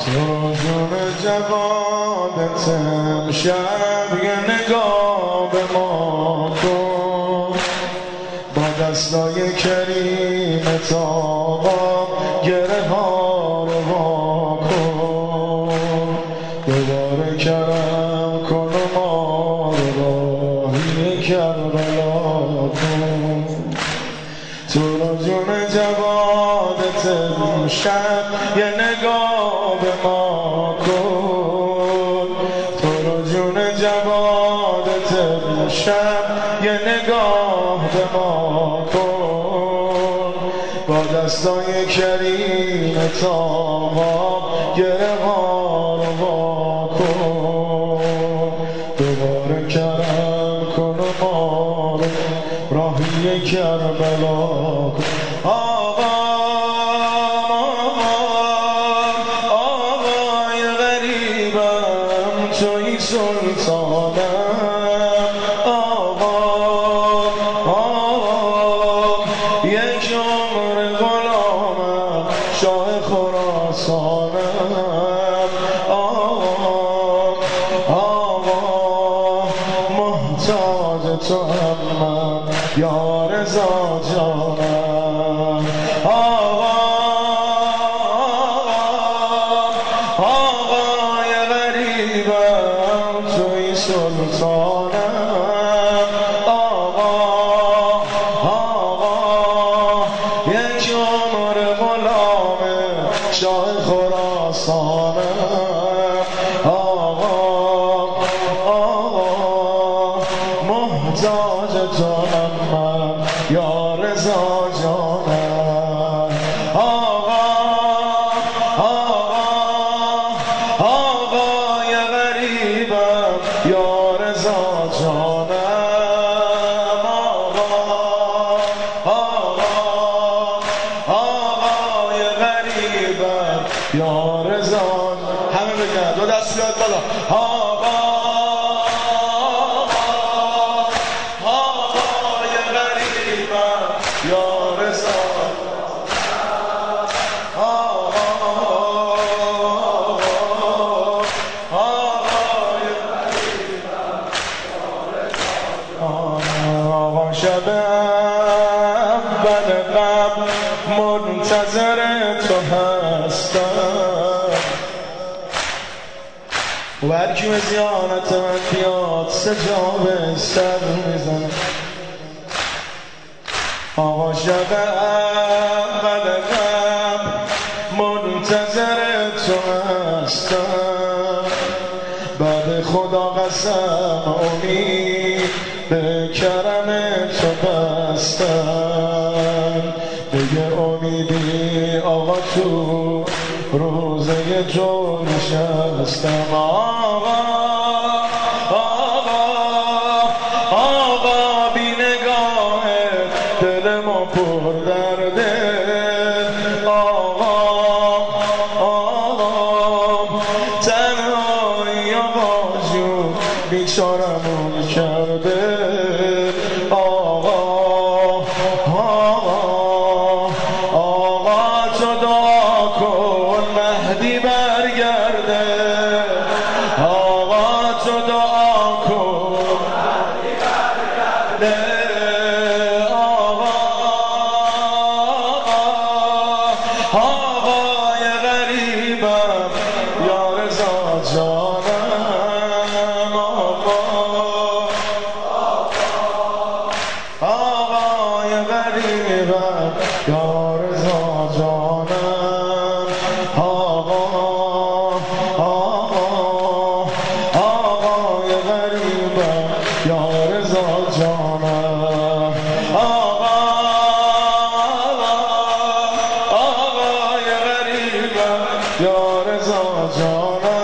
تو جون جوادت امشب یه نگاه به ما کن، با دستای کریمت آقا گره ها رو وا کن. دوباره کرم کن و ما رو راهی کربلا کن. تو رو جون جوادت امشب یه نگاه به ما کن. تو رو جون جوادت امشب یه نگاه به ما کن، با دستای کریمت آقا گره ها رو وا کن. دوباره کرم کن و ما رو راهی کربلا کن. آقای غریبم توی سلطانم، یک عمر غلامم شاه خراسانم. محتاج تو هم من یا رضا جانم. آقای غریبم توی سلطانم. یک عمر غلام شاه خراسانم. محتاج تو هم من یا رضا جانم. آقای غریبم یا رضا جانم. آقای غریبم یا رضا. همه بگن دو دست بیاد بالا. یا رضا. آقا شب اول قبل منتظر تو هستم و هرکی به زیارت من بیاد سجابه سر میزنه. آقا شب اول قبل منتظر تو هستم، بعد خدا قسم امید به کرم تو بستم. بگه امیدی آقا تو روزه تو نشستم. آقا بی نگاه دل ما پر درده. تنهایی آقا جون بیچارمون کرده. آقا تو دعا کن مهدی برگرده. آقا تو دعا کن مهدی برگرده. آقای غریبم یا رضا جانم. آقای غریبم یا رضا جانم. آقای غریبم یا رضا جانم. آقای غریبم یا رضا جانم.